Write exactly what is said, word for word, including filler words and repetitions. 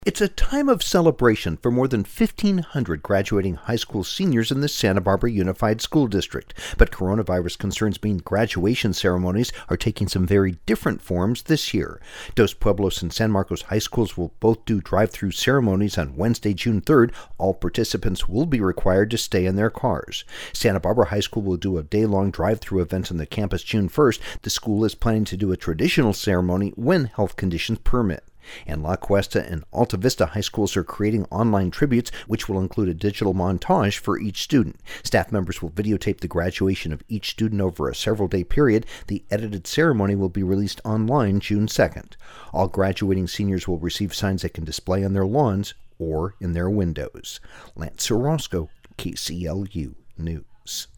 It's a time of celebration for more than fifteen hundred graduating high school seniors in the Santa Barbara Unified School District. But coronavirus concerns mean graduation ceremonies are taking some very different forms this year. Dos Pueblos and San Marcos high schools will both do drive-through ceremonies on Wednesday, June third. All participants will be required to stay in their cars. Santa Barbara High School will do a day-long drive-through event on the campus June first. The school is planning to do a traditional ceremony when health conditions permit. And La Cuesta and Alta Vista high schools are creating online tributes, which will include a digital montage for each student. Staff members will videotape the graduation of each student over a several-day period. The edited ceremony will be released online June second. All graduating seniors will receive signs they can display on their lawns or in their windows. Lance Orozco, K C L U News.